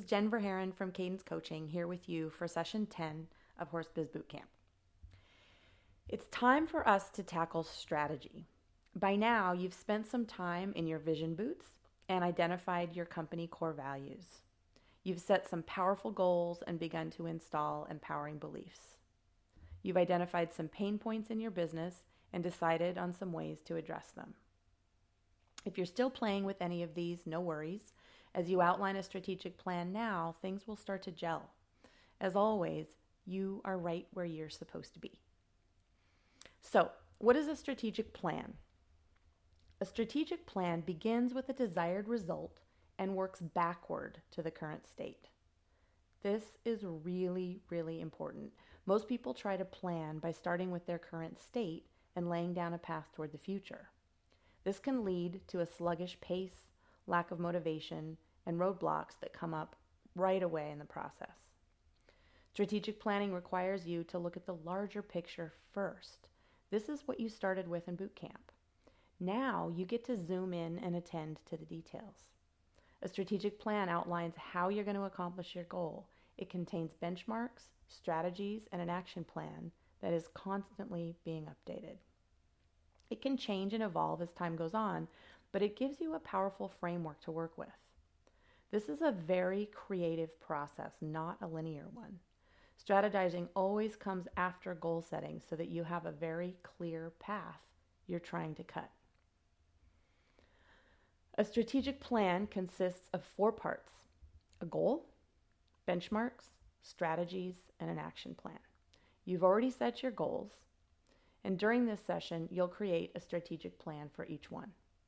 is Jen Verheeren from Cadence Coaching here with you for session 10 of Horse Biz Bootcamp. It's time for us to tackle strategy. By now, you've spent some time in your vision boots and identified your company core values. You've set some powerful goals and begun to install empowering beliefs. You've identified some pain points in your business and decided on some ways to address them. If you're still playing with any of these, no worries. As you outline a strategic plan now, things will start to gel. As always, you are right where you're supposed to be. So, what is a strategic plan? A strategic plan begins with a desired result and works backward to the current state. This is really, really important. Most people try to plan by starting with their current state and laying down a path toward the future. This can lead to a sluggish pace, lack of motivation, and roadblocks that come up right away in the process. Strategic planning requires you to look at the larger picture first. This is what you started with in boot camp. Now you get to zoom in and attend to the details. A strategic plan outlines how you're going to accomplish your goal. It contains benchmarks, strategies, and an action plan that is constantly being updated. It can change and evolve as time goes on, but it gives you a powerful framework to work with. This is a very creative process, not a linear one. Strategizing always comes after goal setting so that you have a very clear path you're trying to cut. A strategic plan consists of 4 parts: a goal, benchmarks, strategies, and an action plan. You've already set your goals, and during this session, you'll create a strategic plan for each one.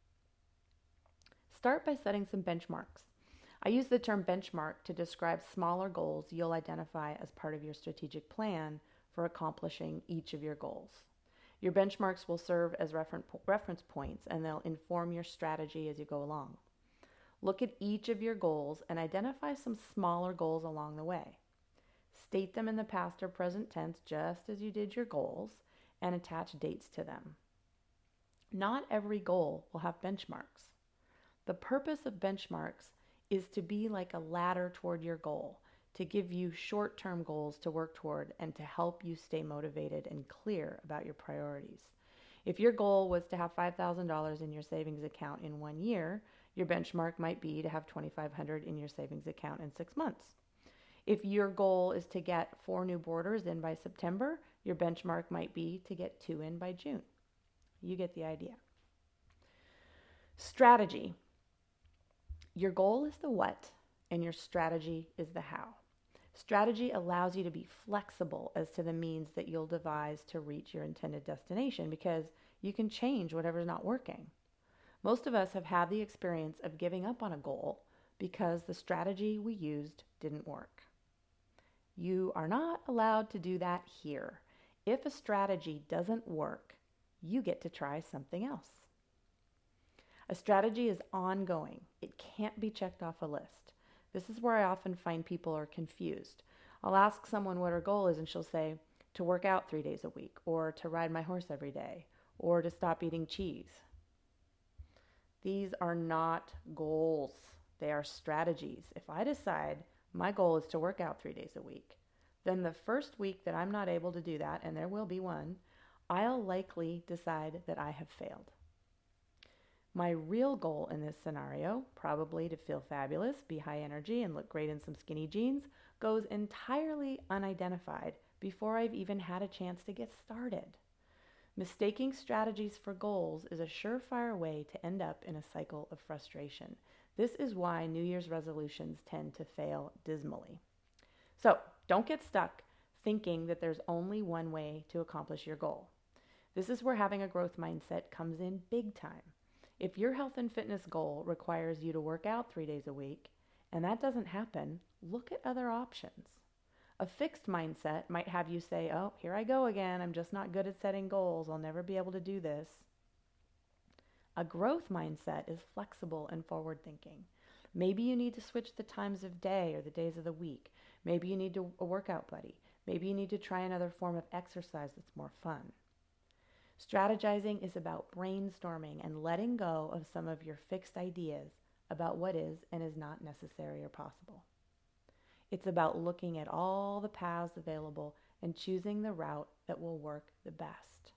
Start by setting some benchmarks. I use the term benchmark to describe smaller goals you'll identify as part of your strategic plan for accomplishing each of your goals. Your benchmarks will serve as reference points, and they'll inform your strategy as you go along. Look at each of your goals and identify some smaller goals along the way. State them in the past or present tense just as you did your goals, and attach dates to them. Not every goal will have benchmarks. The purpose of benchmarks is to be like a ladder toward your goal, to give you short-term goals to work toward and to help you stay motivated and clear about your priorities. If your goal was to have $5,000 in your savings account in 1 year, your benchmark might be to have $2,500 in your savings account in 6 months. If your goal is to get 4 new boarders in by September, your benchmark might be to get 2 in by June. You get the idea. Strategy. Your goal is the what, and your strategy is the how. Strategy allows you to be flexible as to the means that you'll devise to reach your intended destination, because you can change whatever's not working. Most of us have had the experience of giving up on a goal because the strategy we used didn't work. You are not allowed to do that here. If a strategy doesn't work, you get to try something else. A strategy is ongoing. It can't be checked off a list. This is where I often find people are confused. I'll ask someone what her goal is, and she'll say, to work out 3 days a week, or to ride my horse every day, or to stop eating cheese. These are not goals. They are strategies. If I decide my goal is to work out 3 days a week, then the first week that I'm not able to do that, and there will be one, I'll likely decide that I have failed. My real goal in this scenario, probably to feel fabulous, be high energy, and look great in some skinny jeans, goes entirely unidentified before I've even had a chance to get started. Mistaking strategies for goals is a surefire way to end up in a cycle of frustration. This is why New Year's resolutions tend to fail dismally. So, don't get stuck thinking that there's only one way to accomplish your goal. This is where having a growth mindset comes in big time. If your health and fitness goal requires you to work out 3 days a week, and that doesn't happen, look at other options. A fixed mindset might have you say, oh, here I go again. I'm just not good at setting goals. I'll never be able to do this. A growth mindset is flexible and forward-thinking. Maybe you need to switch the times of day or the days of the week. Maybe you need a workout buddy. Maybe you need to try another form of exercise that's more fun. Strategizing is about brainstorming and letting go of some of your fixed ideas about what is and is not necessary or possible. It's about looking at all the paths available and choosing the route that will work the best.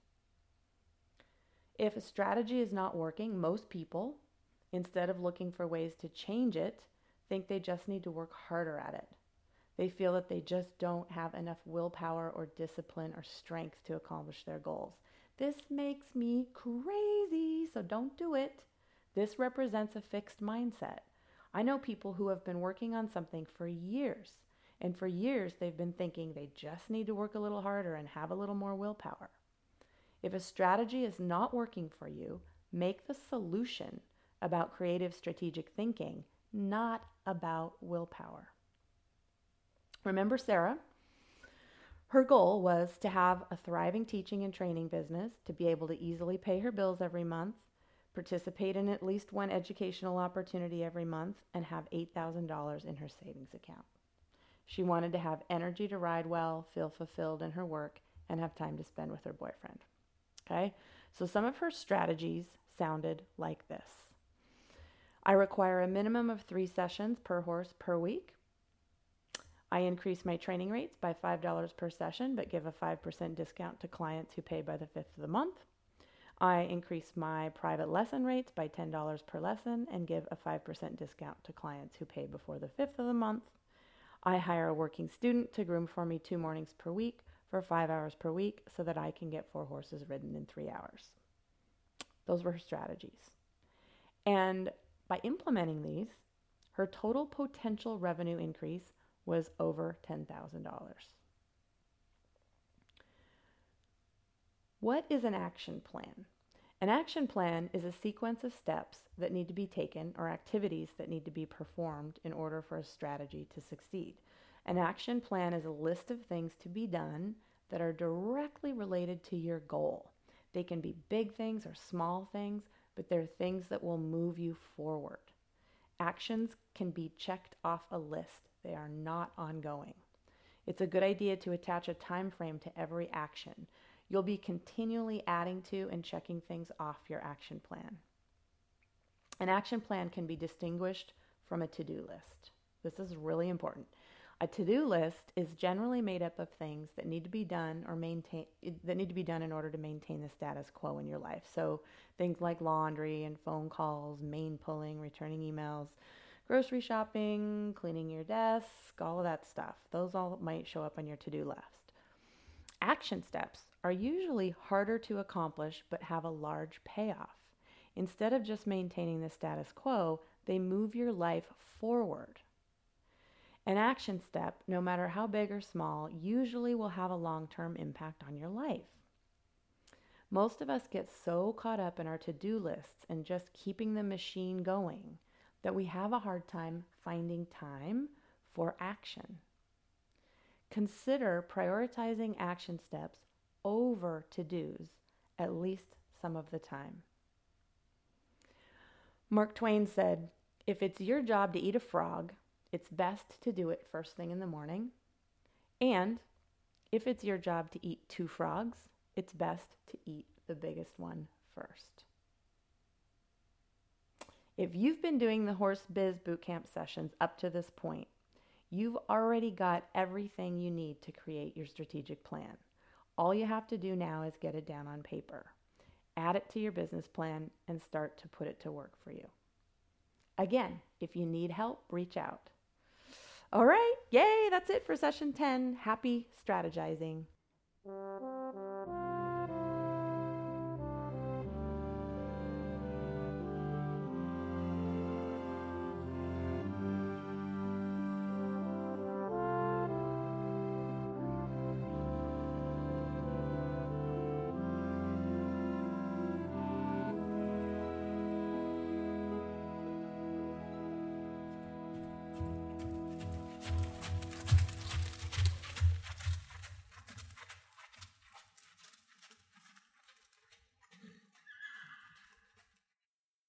If a strategy is not working, most people, instead of looking for ways to change it, think they just need to work harder at it. They feel that they just don't have enough willpower or discipline or strength to accomplish their goals. This makes me crazy, so don't do it. This represents a fixed mindset. I know people who have been working on something for years, and for years they've been thinking they just need to work a little harder and have a little more willpower. If a strategy is not working for you, make the solution about creative strategic thinking, not about willpower. Remember Sarah? Her goal was to have a thriving teaching and training business, to be able to easily pay her bills every month, participate in at least one educational opportunity every month, and have $8,000 in her savings account. She wanted to have energy to ride well, feel fulfilled in her work, and have time to spend with her boyfriend. Okay? So some of her strategies sounded like this. I require a minimum of 3 sessions per horse per week. I increase my training rates by $5 per session, but give a 5% discount to clients who pay by the 5th of the month. I increase my private lesson rates by $10 per lesson and give a 5% discount to clients who pay before the 5th of the month. I hire a working student to groom for me 2 mornings per week for 5 hours per week so that I can get 4 horses ridden in 3 hours. Those were her strategies. And by implementing these, her total potential revenue increase was over $10,000. What is an action plan? An action plan is a sequence of steps that need to be taken or activities that need to be performed in order for a strategy to succeed. An action plan is a list of things to be done that are directly related to your goal. They can be big things or small things, but they're things that will move you forward. Actions can be checked off a list. They are not ongoing. It's a good idea to attach a time frame to every action. You'll be continually adding to and checking things off your action plan. An action plan can be distinguished from a to-do list. This is really important. A to-do list is generally made up of things that need to be done in order to maintain the status quo in your life. So things like laundry and phone calls, mail pulling, returning emails, grocery shopping, cleaning your desk, all of that stuff. Those all might show up on your to-do list. Action steps are usually harder to accomplish but have a large payoff. Instead of just maintaining the status quo, they move your life forward. An action step, no matter how big or small, usually will have a long-term impact on your life. Most of us get so caught up in our to-do lists and just keeping the machine going that we have a hard time finding time for action. Consider prioritizing action steps over to-dos at least some of the time. Mark Twain said, "If it's your job to eat a frog, it's best to do it first thing in the morning. And if it's your job to eat 2 frogs, it's best to eat the biggest one first." If you've been doing the Horse Biz Bootcamp sessions up to this point, you've already got everything you need to create your strategic plan. All you have to do now is get it down on paper, add it to your business plan, and start to put it to work for you. Again, if you need help, reach out. All right, yay, that's it for session 10. Happy strategizing.